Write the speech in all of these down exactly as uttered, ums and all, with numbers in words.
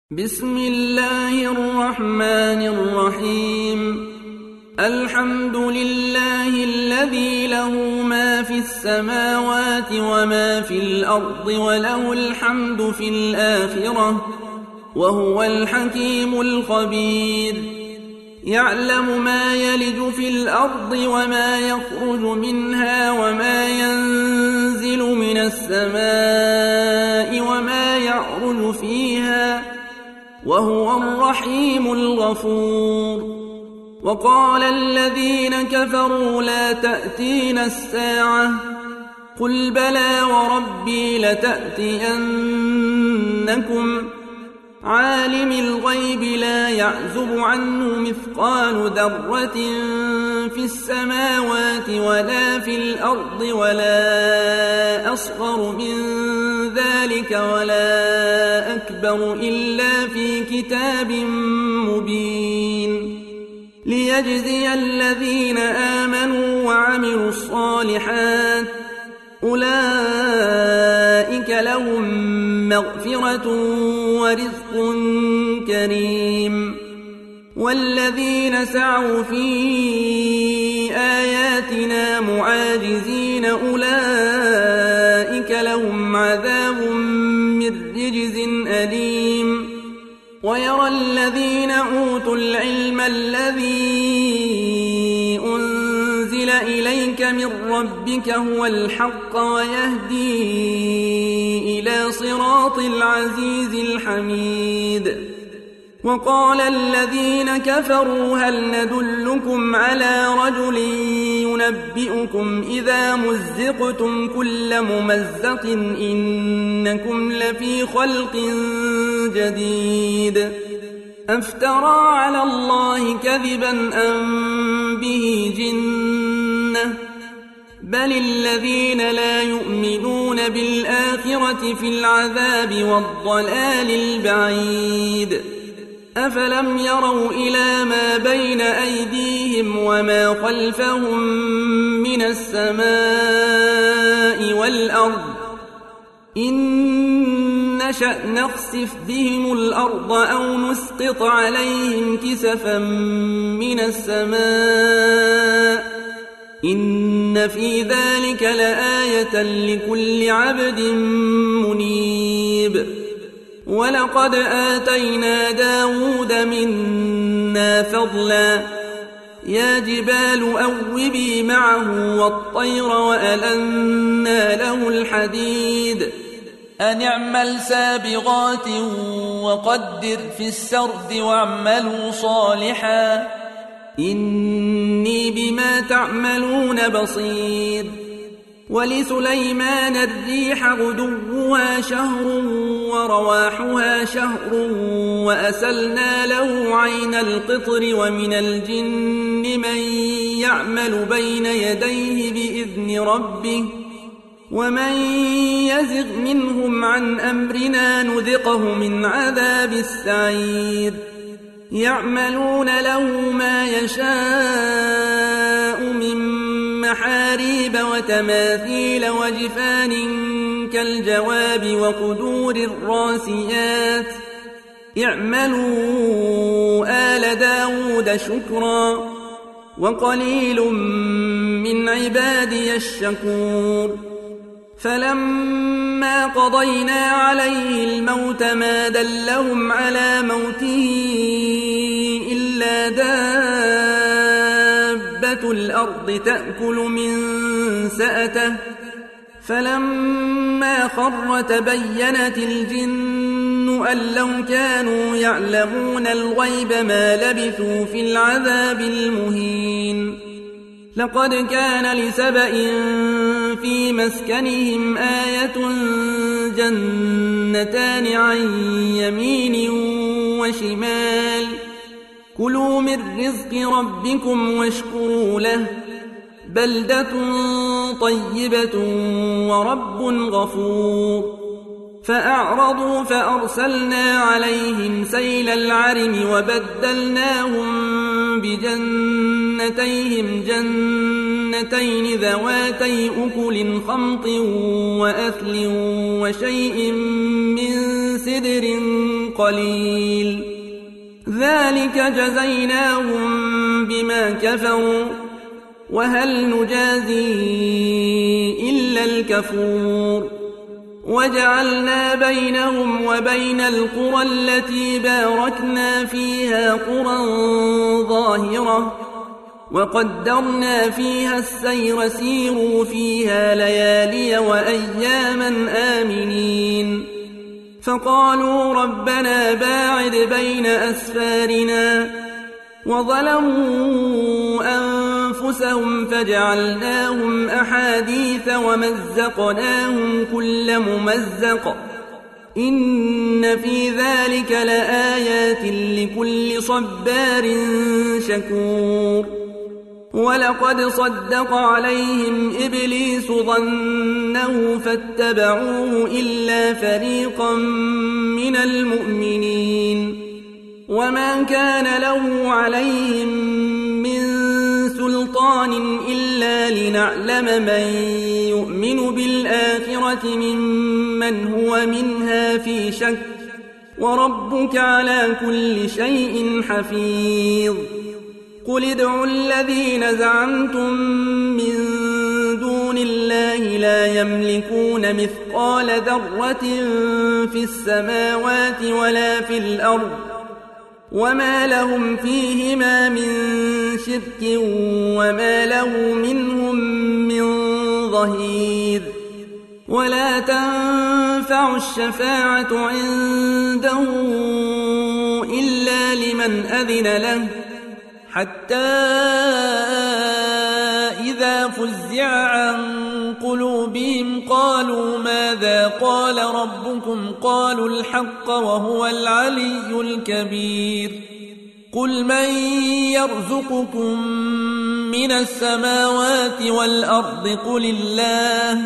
بسم الله الرحمن الرحيم. الحمد لله الذي له ما في السماوات وما في الأرض وله الحمد في الآخرة وهو الحكيم الخبير. يعلم ما يلج في الأرض وما يخرج منها وما ينزل من السماء وما يعرج فيها وهو الرحيم الغفور. وقال الذين كفروا لا تأتينا الساعة قل بلى وربي لتأتينكم عالم الغيب لا يعزب عنه مثقال ذرة في السماوات ولا في الأرض ولا أصغر من ذلك ولا أكبر إلا في كتاب مبين ليجزي الذين آمنوا وعملوا الصالحات أولئك لهم مغفرة ورزق كريم. والذين سعوا في آياتنا معاجزين أولئك لهم عذاب من رجز أليم. ويرى الذين أوتوا العلم الذي أنزل إليك من ربك هو الحق ويهدي إلى صراط العزيز الحميد. وقال الذين كفروا هل ندلكم على رجل ينبئكم إذا مزقتم كل ممزق إنكم لفي خلق جديد أفترى على الله كذبا أم به جنة بل الذين لا يؤمنون بالآخرة في العذاب والضلال البعيد. أفلم يروا إلى ما بين أيديهم وما خلفهم من السماء والأرض إن نشأ نخسف بهم الأرض أو نسقط عليهم كسفا من السماء إن في ذلك لآية لكل عبد منيب. ولقد آتينا داود منا فضلا يا جبال أوبي معه والطير وألنا له الحديد أن اعمل سابغات وقدر في السرد واعملوا صالحا إني بما تعملون بصير. ولسليمان الريح غدوها شهر ورواحها شهر وأسلنا له عين القطر ومن الجن من يعمل بين يديه بإذن ربه ومن يزغ منهم عن أمرنا نذقه من عذاب السعير. يعملون له ما يشاء من محاريب وتماثيل وجفان كالجواب وقدور الراسيات اعملوا آل داود شكرا وقليل من عبادي الشكور. فلما قضينا عليه الموت ما دلهم على موته إلا دابة الأرض تأكل من سأته فلما خر تبينت الجن أن لو كانوا يعلمون الغيب ما لبثوا في العذاب المهين. لقد كان لسبإ في مسكنهم آية جنتان عن يمين وشمال كلوا من رزق ربكم واشكروا له بلدة طيبة ورب غفور. فأعرضوا فأرسلنا عليهم سيل العرم وبدلناهم بجنتيهم جنتين ذواتي أكل خمط وأثل وشيء من سدر قليل ذلك جزيناهم بما كفروا وهل نجازي إلا الكفور وجعلنا بينهم وبين القرى التي باركنا فيها قرى ظاهرة وقدرنا فيها السير سيروا فيها ليالي وأياما آمنين فقالوا ربنا باعد بين أسفارنا وظلموا أنفسهم فجعلناهم أحاديث ومزقناهم كل ممزق إن في ذلك لآيات لكل صبار شكور ولقد صدق عليهم إبليس ظنه فاتبعوه إلا فريقا من المؤمنين وما كان له عليهم من سلطان إلا لنعلم من يؤمن بالآخرة ممن هو منها في شك وربك على كل شيء حفيظ قل ادعوا الذين زعمتم من دون الله لا يملكون مثقال ذرة في السماوات ولا في الأرض وما لهم فيهما من شرك وما له منهم من ظهير ولا تنفع الشفاعة عنده إلا لمن أذن له حتى إذا فزع عن قلوبهم قالوا ماذا قال ربكم قالوا الحق وهو العلي الكبير قل من يرزقكم من السماوات والأرض قل الله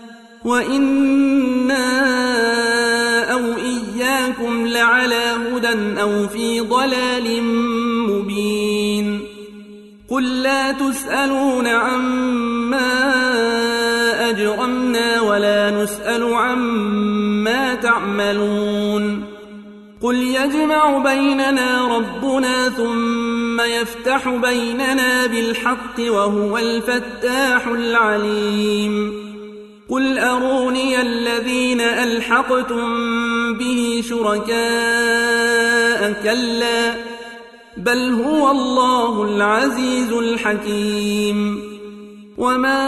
وإنا أو إياكم لعلى هدى أو في ضلال مبين قل لا تسألون عما أجرمنا ولا نسأل عما تعملون قل يجمع بيننا ربنا ثم يفتح بيننا بالحق وهو الفتاح العليم قل أروني الذين ألحقتم به شركاء كلا بل هو الله العزيز الحكيم وما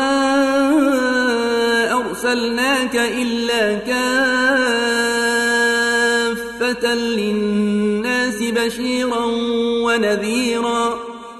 أرسلناك إلا كافة للناس بشيرا ونذيرا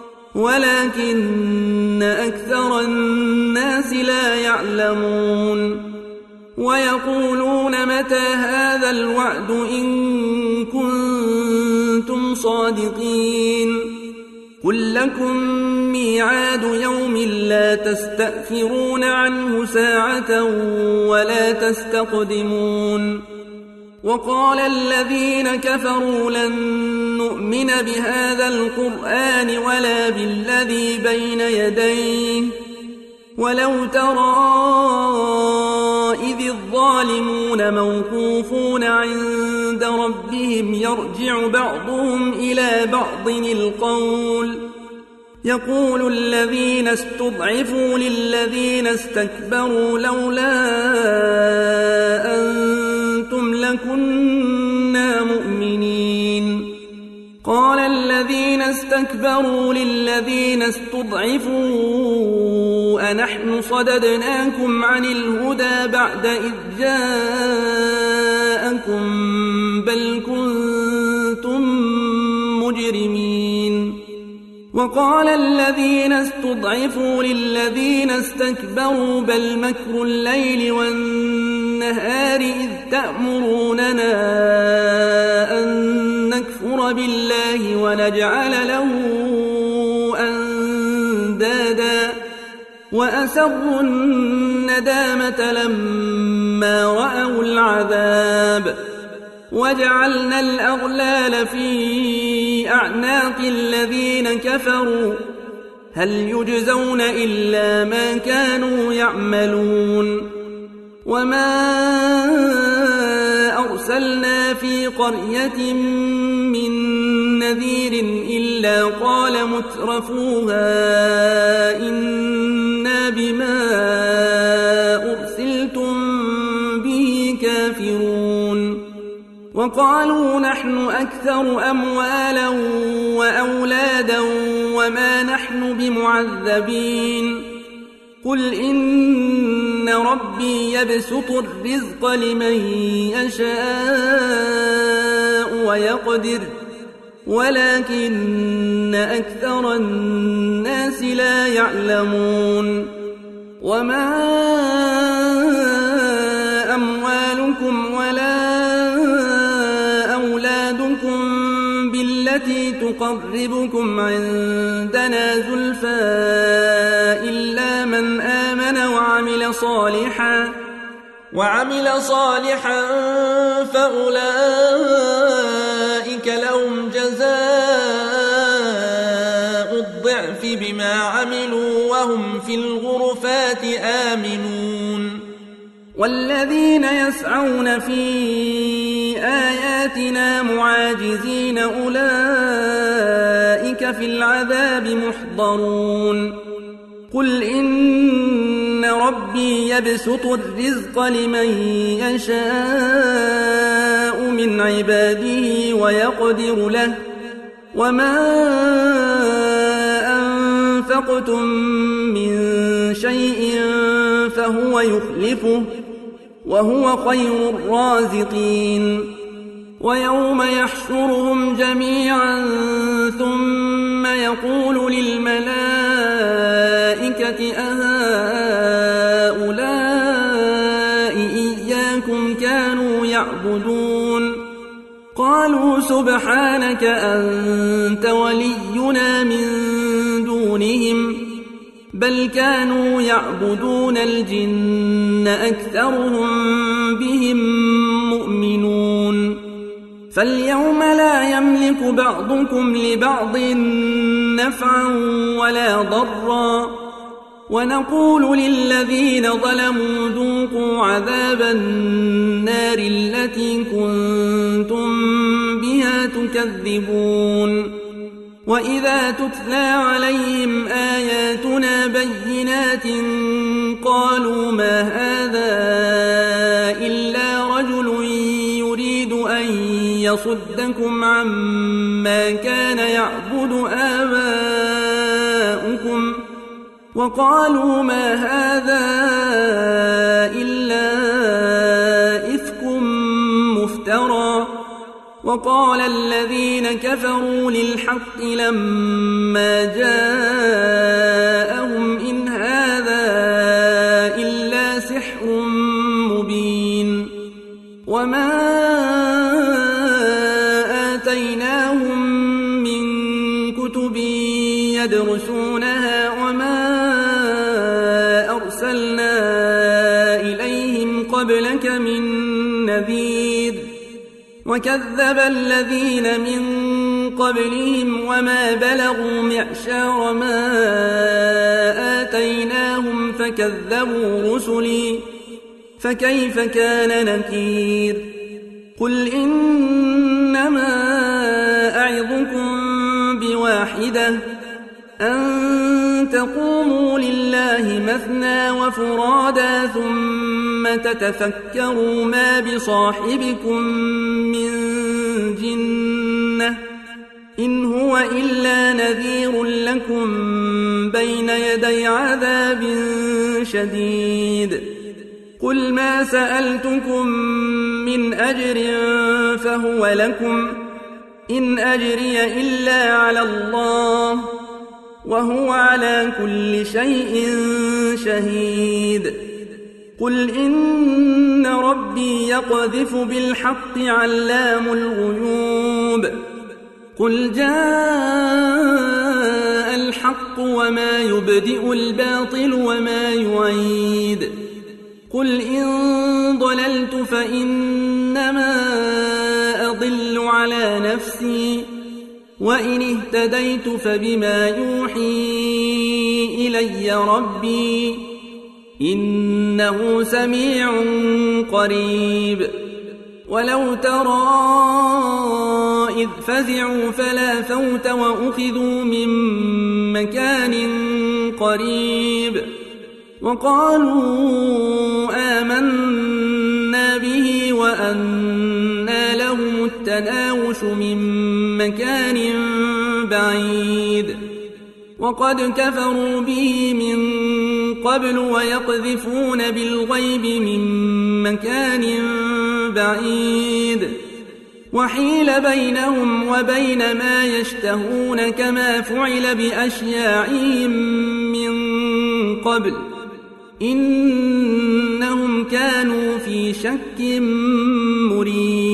ولكن أكثر الناس لا يعلمون ويقولون متى هذا الوعد إن كنتم صادقين قل لكم ميعاد يوم لا تستأخرون عنه ساعة ولا تستقدمون وقال الذين كفروا لن نؤمن بهذا القرآن ولا بالذي بين يديه ولو ترى إذ الظالمون موقوفون عند ربهم يرجع بعضهم إلى بعض القول يقول الذين استضعفوا للذين استكبروا لولا أنتم لكنا مؤمنين قال الذين استكبروا للذين استضعفوا أنحن صددناكم عن الهدى بعد إذ جاءكم بل كنتم مجرمين وقال الذين استضعفوا للذين استكبروا بل مكر الليل والنهار إذ تأمروننا أن نكفر بالله ونجعل له أندادا وأسروا الندامة لما رأوا العذاب وجعلنا الأغلال في أعناق الذين كفروا هل يجزون إلا ما كانوا يعملون وما أرسلنا في قرية من نذير إلا قال مترفوها إنا بما أرسلتم به كافرون وقالوا نحن أكثر أموالا وأولادا وما نحن بمعذبين قل إن ربي يبسط الرزق لمن يشاء ويقدر ولكن أكثر الناس لا يعلمون وما أموالكم ولا أولادكم بالتي تقربكم عندنا زلفى إلا من آمن وعمل صالحا وعمل صالحا فأولئك لهم جزاء الضعف بما عملوا وهم في الغرفات آمنون والذين يسعون في آياتنا معاجزين أولئك في العذاب محضرون قل إن ربي يبسط الرزق لمن يشاء من عباده ويقدر له وما أنفقتم من شيء فهو يخلفه وهو خير الرازقين ويوم يحشرهم جميعا ثم يقول للملائكة أهؤلاء إياكم كانوا يعبدون قالوا سبحانك أنت ولينا من دونهم بل كانوا يعبدون الجن أكثرهم بهم مؤمنون فاليوم لا يملك بعضكم لبعض نفعا ولا ضرا ونقول للذين ظلموا ذوقوا عذاب النار التي كنتم بها تكذبون وإذا تتلى عليهم آياتنا بينات قالوا ما هذا إلا رجل يريد أن يصدكم عما كان يعبد آباؤكم وقالوا ما هذا إلا إفك مفترى وقال الذين كفروا للحق لما جاءهم إن هذا إلا سحر مبين وما آتيناهم من كتب يدرسونها وما أرسلنا إليهم قبلك من نذير وكذب الذين من قبلهم وما بلغوا معشار ما آتيناهم فكذبوا رسلي فكيف كان نكير قل إنما أعظكم بواحدة أن تقوموا لله مثنى وفرادا ثم تتفكروا ما بصاحبكم من جنة إن هو إلا نذير لكم بين يدي عذاب شديد قل ما سألتكم من أجر فهو لكم إن أجري إلا على الله وهو على كل شيء شهيد قل إن ربي يقذف بالحق علام الغيوب قل جاء الحق وما يبدئ الباطل وما يعيد قل إن ضللت فإنما أضل على نفسي وإن اهتديت فبما يوحي إلي ربي إنه سميع قريب ولو ترى إذ فزعوا فلا فوت وأخذوا من مكان قريب وقالوا آمنا به وأنى لهم التناوش من مكان بعيد وقد كفروا به من قبل ويقذفون بالغيب من مكان بعيد وحيل بينهم وبين ما يشتهون كما فعل بأشياعهم من قبل إنهم كانوا في شك مريب.